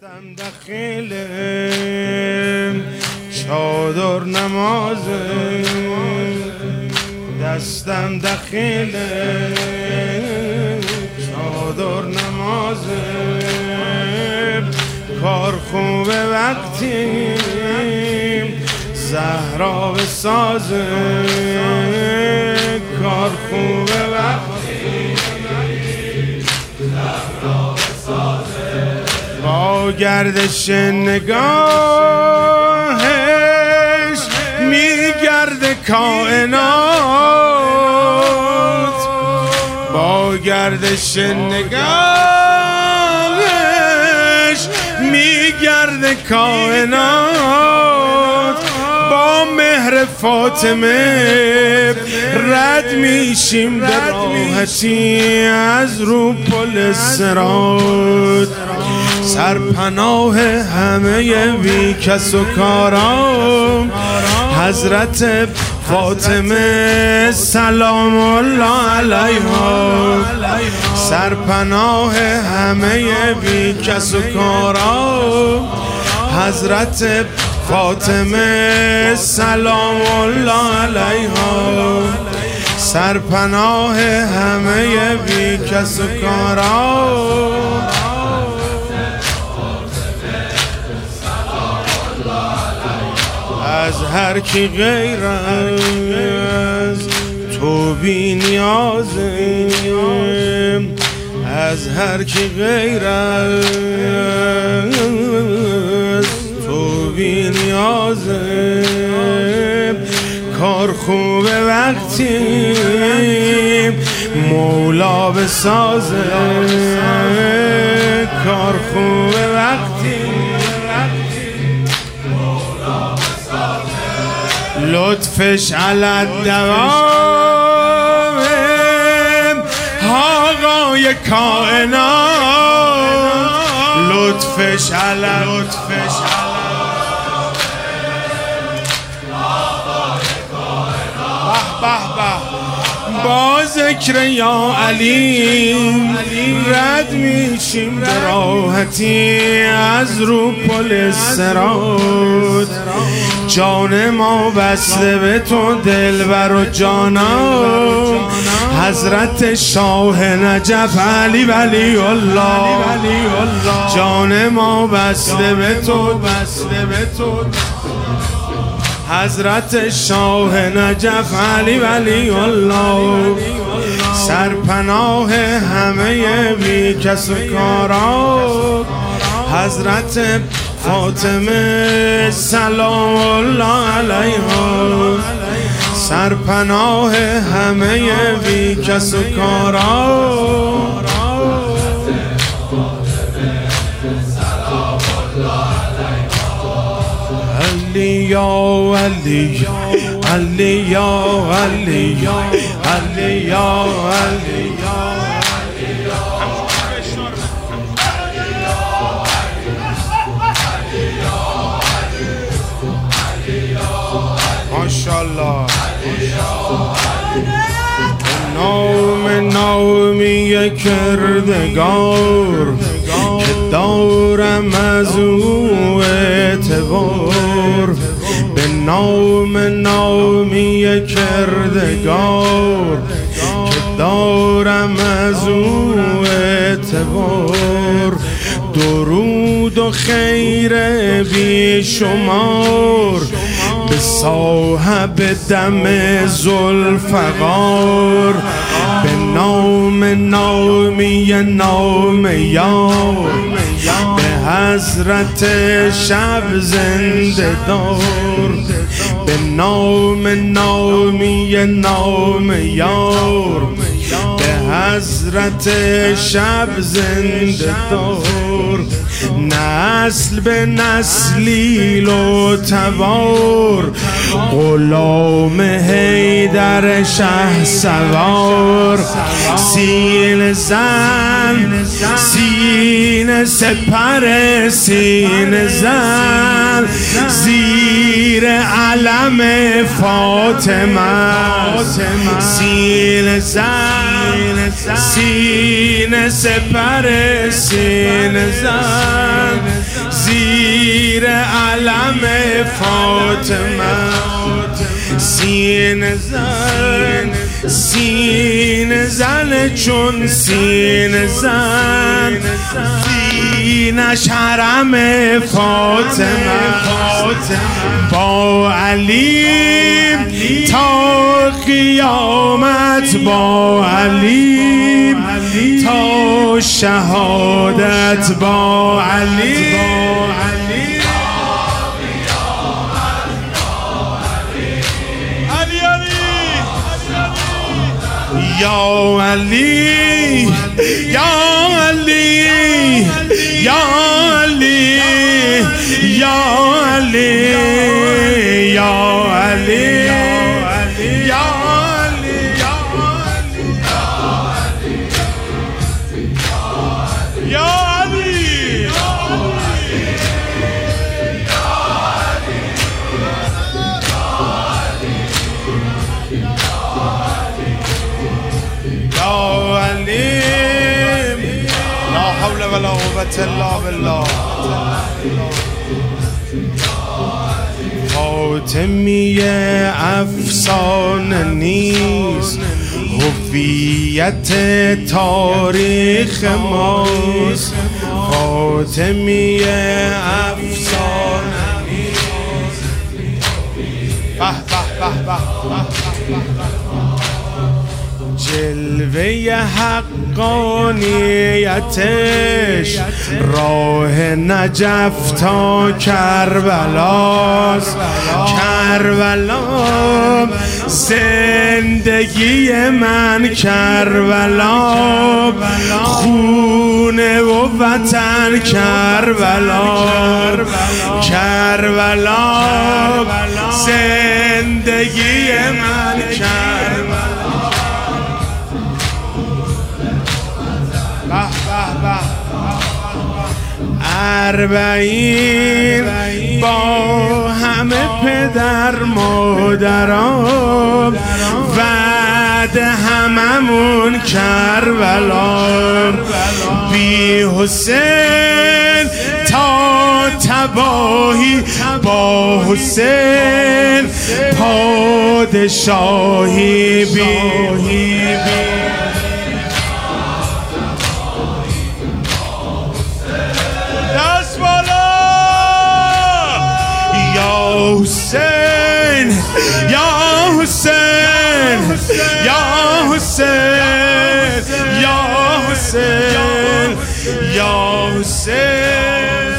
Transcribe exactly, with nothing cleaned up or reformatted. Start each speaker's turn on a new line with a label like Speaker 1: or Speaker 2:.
Speaker 1: دستم دخیل چادر نمازه، دستم دخیل چادر نمازه. کار خوبه وقتی زهرا بسازه، کار خوبه وقتی زهرا بسازه. با گردش نگاهش میگرده کائنات، با گردش نگاهش میگرده کائنات. با مهر فاطمه رد میشیم به راحتی از رو پل صراط. سرپناه همه بی کس و کارام حضرت فاطمه سلام الله علیها. سرپناه همه بی کس و کارام حضرت فاطمه سلام الله علیها. سرپناه همه بی کس و کارام از هر کی غیر از تو بی نیازه، از هر کی غیر از تو بی نیازه. کار خوبه وقتی مولا بسازه، کار خوبه وقتی لطفش علت دوام آقای کائنات. لطفش علت لطفش آقای کائنات. به به با ذکر یا علی رد میشیم به راحتی از رو پل صراط. جان ما بسته به تو دلبر و جانم حضرت شاه نجف علی ولی الله. جان ما بسته به تو بسته به تو حضرت شاه نجف علی ولی الله. سرپناه همه بی کس و کارا حضرت فاطمه سلام الله علیها. سرپناه همه بی کس و کارا علی یا علی علی یا علی علی یا علی. ماشاءالله نام نامی کردگار که دارم از او اعتبار. به نام نامی کردگار که دارم از او اعتبار. درود و خیر بی شمار به صاحب دم ذوالفقار. به نام نامی نام یار به حضرت شب زنده دار. به نام نامی نام یار به حضرت شب زنده دار. نسل به نسلیل و تبار غلام حیدر شه سوار. سین زن سین سپر سین زن زیر علم فاطمه. سین زن سین سپر سین زن علم فاطمه سین زن سین زن چون سین زن سینش حرم فاطمه با علی تا قیامت با علی تا شهادت با علی یا علی یا علی یا علی یا علی یا علی یا علی یا علی لا حول ولا قوة الا بالله فاطمیه افسانه نیست هویت تاریخ ماست فاطمیه افسانه نیست به به به به جلوه حقانیتش راه نجف تا کربلاست کربلا زندگی من کربلا خونه و وطن کربلا کربلا زندگی من کربلا اربعین با همه پدر مادرام بعد هممون کربلا بی حسین تا تباهی با حسین پادشاهی بی حسین یا حسین یا حسین یا حسین یا حسین